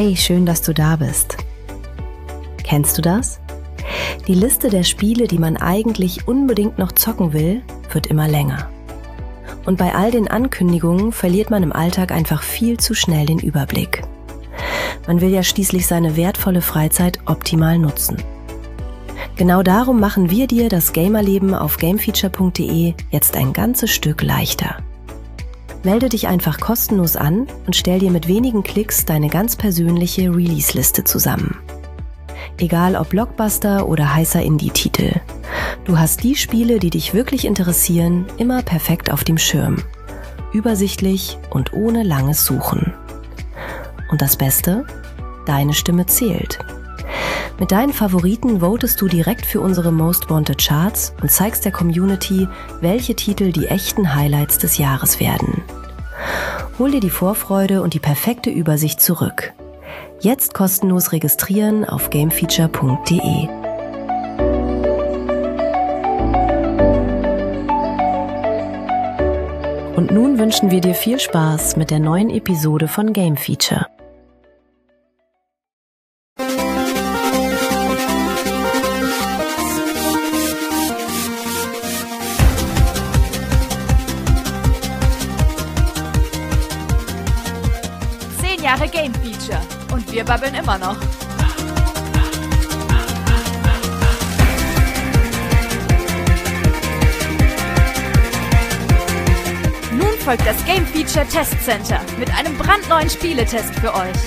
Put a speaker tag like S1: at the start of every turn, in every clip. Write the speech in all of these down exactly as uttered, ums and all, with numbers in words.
S1: Hey, schön, dass du da bist. Kennst du das? Die Liste der Spiele, die man eigentlich unbedingt noch zocken will, wird immer länger. Und bei all den Ankündigungen verliert man im Alltag einfach viel zu schnell den Überblick. Man will ja schließlich seine wertvolle Freizeit optimal nutzen. Genau darum machen wir dir das Gamerleben auf gamefeature punkt de jetzt ein ganzes Stück leichter. Melde dich einfach kostenlos an und stell dir mit wenigen Klicks deine ganz persönliche Release-Liste zusammen. Egal ob Blockbuster oder heißer Indie-Titel. Du hast die Spiele, die dich wirklich interessieren, immer perfekt auf dem Schirm. Übersichtlich und ohne langes Suchen. Und das Beste? Deine Stimme zählt. Mit deinen Favoriten votest du direkt für unsere Most Wanted Charts und zeigst der Community, welche Titel die echten Highlights des Jahres werden. Hol dir die Vorfreude und die perfekte Übersicht zurück. Jetzt kostenlos registrieren auf gamefeature punkt de. Und nun wünschen wir dir viel Spaß mit der neuen Episode von Game Feature.
S2: Zehn Jahre Game Feature und wir babbeln immer noch. Nun folgt das Game Feature Test Center mit einem brandneuen Spieletest für euch.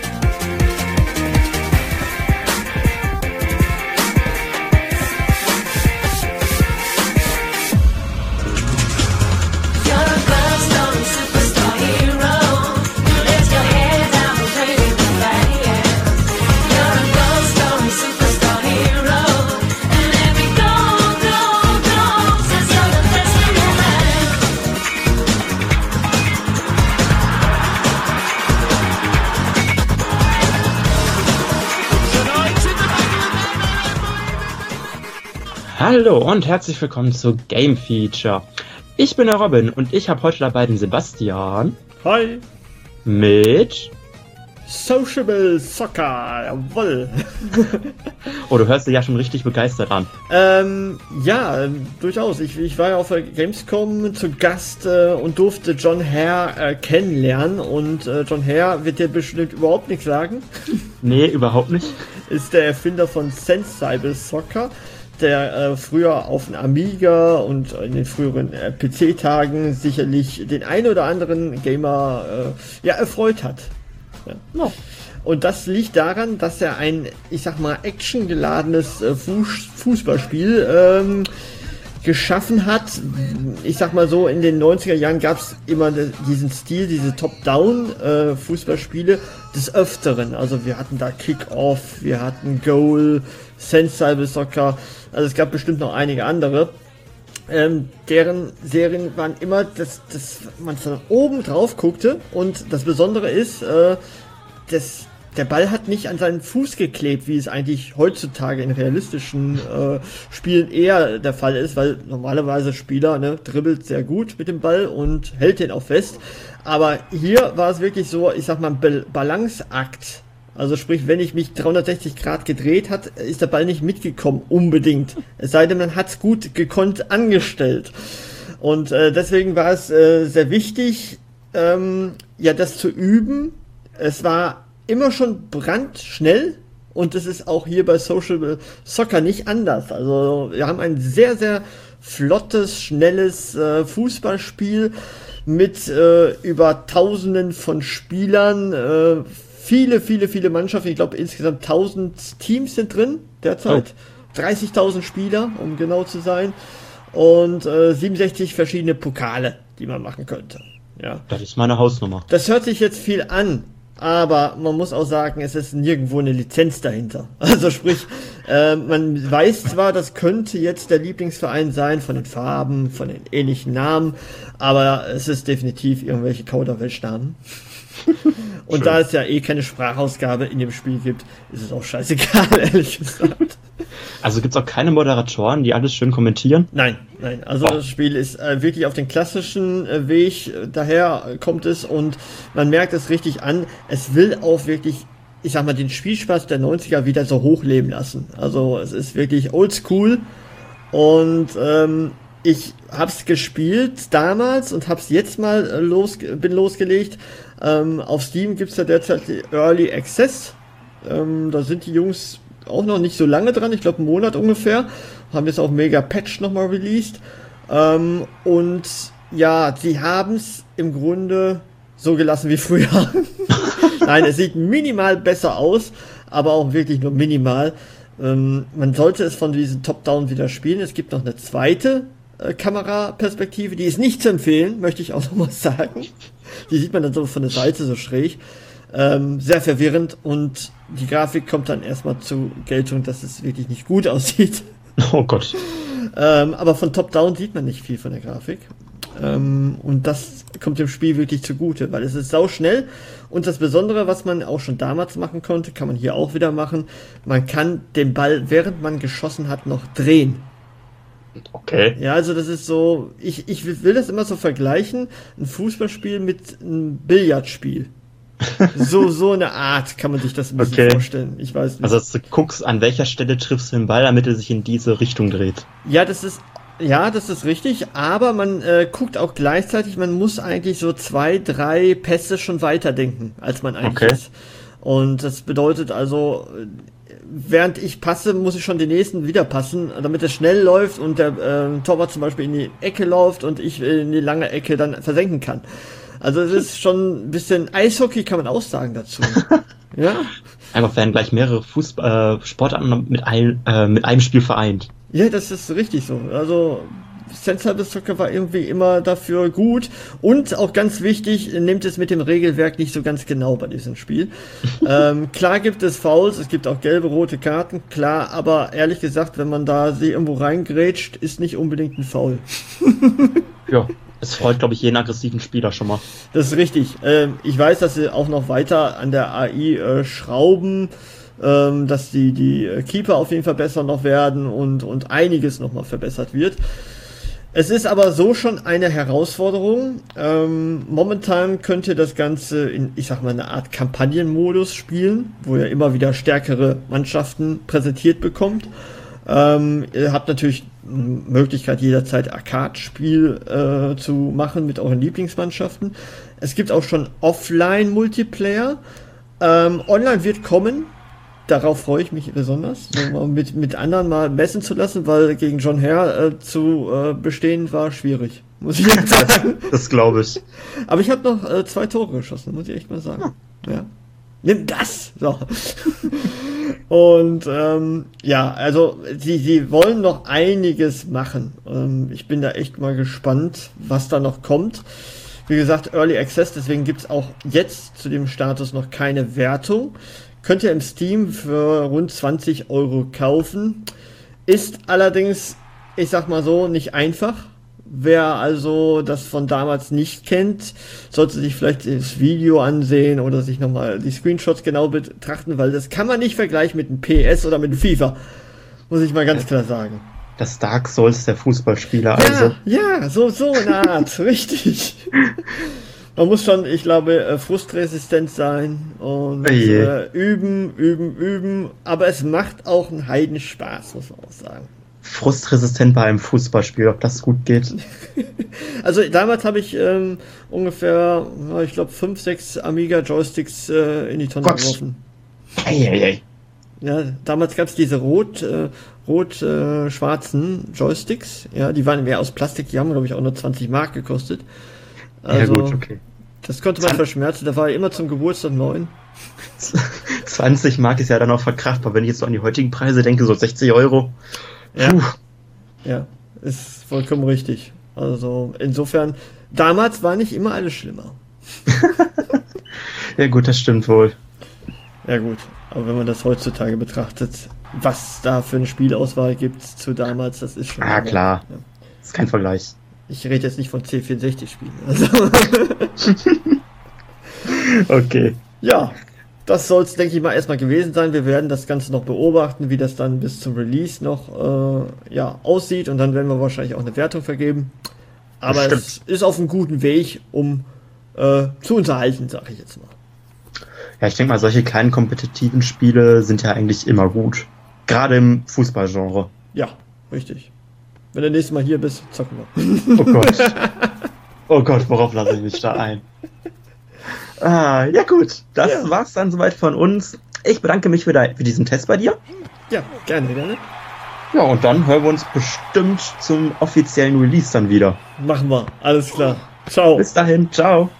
S3: Hallo und herzlich willkommen zu Game Feature. Ich bin der Robin und ich habe heute dabei den Sebastian.
S4: Hi.
S3: Mit
S4: Sociable Soccer, jawoll.
S3: Oh, du hörst dich ja schon richtig begeistert an.
S4: ähm, ja, äh, durchaus. Ich, ich war ja auf der Gamescom zu Gast äh, und durfte John Hare äh, kennenlernen. Und äh, John Hare wird dir bestimmt überhaupt nichts sagen.
S3: Nee, überhaupt nicht.
S4: Ist der Erfinder von Sensible Soccer, der äh, früher auf dem Amiga und in den früheren äh, P C-Tagen sicherlich den einen oder anderen Gamer äh, ja, erfreut hat. Ja.
S3: Oh.
S4: Und das liegt daran, dass er ein, ich sag mal, actiongeladenes äh, Fuß Fußballspiel ähm, geschaffen hat. Ich sag mal so, in den neunziger Jahren gab es immer diesen Stil, diese Top-Down-Fußballspiele des Öfteren. Also wir hatten da Kick-Off, wir hatten Goal, Sensible Soccer, also es gab bestimmt noch einige andere. Ähm, deren Serien waren immer, dass, dass man von oben drauf guckte und das Besondere ist, äh, dass der Ball hat nicht an seinen Fuß geklebt, wie es eigentlich heutzutage in realistischen äh, Spielen eher der Fall ist, weil normalerweise Spieler ne, dribbelt sehr gut mit dem Ball und hält den auch fest. Aber hier war es wirklich so, ich sag mal, ein Balanceakt. Also sprich, wenn ich mich dreihundertsechzig Grad gedreht hat, ist der Ball nicht mitgekommen, unbedingt. Es sei denn, man hat es gut gekonnt angestellt. Und äh, deswegen war es äh, sehr wichtig, ähm, ja, das zu üben. Es war immer schon brandschnell und es ist auch hier bei Social Soccer nicht anders. Also wir haben ein sehr, sehr flottes, schnelles äh, Fußballspiel mit äh, über Tausenden von Spielern, äh, viele, viele, viele Mannschaften. Ich glaube insgesamt tausend Teams sind drin derzeit. Oh. dreißigtausend Spieler, um genau zu sein. Und äh, siebenundsechzig verschiedene Pokale, die man machen könnte. Ja.
S3: Das ist meine Hausnummer.
S4: Das hört sich jetzt viel an. Aber man muss auch sagen, es ist nirgendwo eine Lizenz dahinter. Also sprich, äh, man weiß zwar, das könnte jetzt der Lieblingsverein sein, von den Farben, von den ähnlichen Namen, aber es ist definitiv irgendwelche Kauderwelsch-Namen. Und schön. Da es ja eh keine Sprachausgabe in dem Spiel gibt, ist es auch scheißegal, ehrlich gesagt.
S3: Also gibt's auch keine Moderatoren, die alles schön kommentieren?
S4: Nein, nein. Also oh. Das Spiel ist äh, wirklich auf den klassischen äh, Weg, daher kommt es und man merkt es richtig an. Es will auch wirklich ich sag mal, den Spielspaß der neunziger wieder so hochleben lassen. Also es ist wirklich oldschool und ähm, ich hab's gespielt damals und hab's jetzt mal äh, los, bin losgelegt. Ähm, auf Steam gibt's ja derzeit die Early Access. Ähm, da sind die Jungs auch noch nicht so lange dran, ich glaube einen Monat ungefähr. Haben jetzt auch Mega Patch nochmal released. Ähm, und ja, sie haben's im Grunde so gelassen wie früher. Nein, es sieht minimal besser aus, aber auch wirklich nur minimal. Ähm, man sollte es von diesem Top-Down wieder spielen. Es gibt noch eine zweite äh, Kameraperspektive, die ist nicht zu empfehlen, möchte ich auch noch mal sagen. Die sieht man dann so von der Seite so schräg. Ähm, sehr verwirrend und die Grafik kommt dann erstmal zur Geltung, dass es wirklich nicht gut aussieht.
S3: Oh Gott.
S4: ähm, aber von Top-Down sieht man nicht viel von der Grafik. Ähm, und das kommt dem Spiel wirklich zugute, weil es ist sau schnell und das Besondere, was man auch schon damals machen konnte, kann man hier auch wieder machen. Man kann den Ball, während man geschossen hat, noch drehen.
S3: Okay.
S4: Ja, also das ist so, ich, ich will das immer so vergleichen, ein Fußballspiel mit einem Billardspiel. So, so eine Art kann man sich das ein bisschen
S3: okay.
S4: vorstellen. Ich weiß nicht.
S3: Also, dass du guckst, an welcher Stelle triffst du den Ball, damit er sich in diese Richtung dreht.
S4: Ja, das ist, ja, das ist richtig, aber man äh, guckt auch gleichzeitig, man muss eigentlich so zwei, drei Pässe schon weiterdenken, als man eigentlich
S3: okay.
S4: ist. Und das bedeutet also, während ich passe, muss ich schon den nächsten wieder passen, damit es schnell läuft und der äh, Torwart zum Beispiel in die Ecke läuft und ich in die lange Ecke dann versenken kann. Also es ist schon ein bisschen Eishockey, kann man auch sagen dazu. Ja.
S3: Einfach werden gleich mehrere Fußball, äh, Sportarten mit, ein, äh, mit einem Spiel vereint.
S4: Ja, das ist richtig so. Also Sensible Soccer war irgendwie immer dafür gut und auch ganz wichtig, nehmt es mit dem Regelwerk nicht so ganz genau bei diesem Spiel. ähm, klar gibt es Fouls, es gibt auch gelbe, rote Karten, klar, aber ehrlich gesagt, wenn man da sie irgendwo reingrätscht, ist nicht unbedingt ein Foul.
S3: Ja. Es freut, glaube ich, jeden aggressiven Spieler schon mal.
S4: Das ist richtig. Ähm, ich weiß, dass sie auch noch weiter an der A I äh, schrauben, ähm, dass die, die Keeper auf jeden Fall besser noch werden und, und einiges nochmal verbessert wird. Es ist aber so schon eine Herausforderung. Ähm, momentan könnt ihr das Ganze in, ich sag mal, eine Art Kampagnenmodus spielen, wo ihr immer wieder stärkere Mannschaften präsentiert bekommt. Ähm, ihr habt natürlich Möglichkeit, jederzeit Arcade-Spiel äh, zu machen mit euren Lieblingsmannschaften. Es gibt auch schon Offline-Multiplayer. Ähm, online wird kommen. Darauf freue ich mich besonders, so mal mit, mit anderen mal messen zu lassen, weil gegen John Hare äh, zu äh, bestehen war schwierig, muss ich jetzt sagen.
S3: Das, das glaube ich.
S4: Aber ich habe noch äh, zwei Tore geschossen, muss ich echt mal sagen. Ja. Ja. Nimm das! So. Und ähm, ja, also sie, sie wollen noch einiges machen. Ähm, ich bin da echt mal gespannt, was da noch kommt. Wie gesagt, Early Access, deswegen gibt's auch jetzt zu dem Status noch keine Wertung. Könnt ihr im Steam für rund zwanzig Euro kaufen. Ist allerdings, ich sag mal so, nicht einfach. Wer also das von damals nicht kennt, sollte sich vielleicht das Video ansehen oder sich nochmal die Screenshots genau betrachten, weil das kann man nicht vergleichen mit einem P S oder mit einem FIFA. Muss ich mal ganz klar sagen.
S3: Das Dark Souls der Fußballspieler,
S4: Ja,
S3: also.
S4: ja, so, so eine Art, richtig. Man muss schon, ich glaube, frustresistent sein und äh, üben, üben, üben, aber es macht auch einen Heidenspaß, muss man auch sagen.
S3: Frustresistent bei einem Fußballspiel, ob das gut geht.
S4: Also damals habe ich ähm, ungefähr, ich glaube, fünf, sechs Amiga-Joysticks äh, in die Tonne
S3: Gott.
S4: geworfen.
S3: Hey, hey, hey.
S4: Ja, damals gab es diese rot, äh, rot äh, schwarzen Joysticks, ja, die waren mehr aus Plastik, die haben, glaube ich, auch nur zwanzig Mark gekostet. Also,
S3: ja gut, okay.
S4: Das konnte man verschmerzen, da war immer zum Geburtstag neun.
S3: zwanzig Mark ist ja dann auch verkraftbar, wenn ich jetzt so an die heutigen Preise denke, so sechzig Euro.
S4: Ja. Ja, ist vollkommen richtig. Also insofern, damals war nicht immer alles schlimmer.
S3: Ja gut, das stimmt wohl.
S4: Ja gut, aber wenn man das heutzutage betrachtet, was da für eine Spielauswahl gibt zu damals, das ist schon...
S3: Ah klar,
S4: ja.
S3: Das ist kein Vergleich.
S4: Ich rede jetzt nicht von C vierundsechzig Spielen. Also
S3: okay.
S4: Ja, das soll es, denke ich mal, erstmal gewesen sein. Wir werden das Ganze noch beobachten, wie das dann bis zum Release noch äh, ja, aussieht. Und dann werden wir wahrscheinlich auch eine Wertung vergeben. Aber
S3: Bestimmt.
S4: Es ist auf einem guten Weg, um äh, zu unterhalten, sage ich jetzt mal.
S3: Ja, ich denke mal, solche kleinen kompetitiven Spiele sind ja eigentlich immer gut. Gerade im Fußballgenre.
S4: Ja, richtig. Wenn du nächstes Mal hier bist, zocken wir.
S3: Oh Gott. Oh Gott, worauf lasse ich mich da ein? Ah, ja gut, das ja. war's dann soweit von uns. Ich bedanke mich für, de- für diesen Test bei dir.
S4: Ja, gerne, gerne.
S3: Ja, und dann hören wir uns bestimmt zum offiziellen Release dann wieder.
S4: Machen wir, alles klar. Ciao.
S3: Bis dahin, ciao.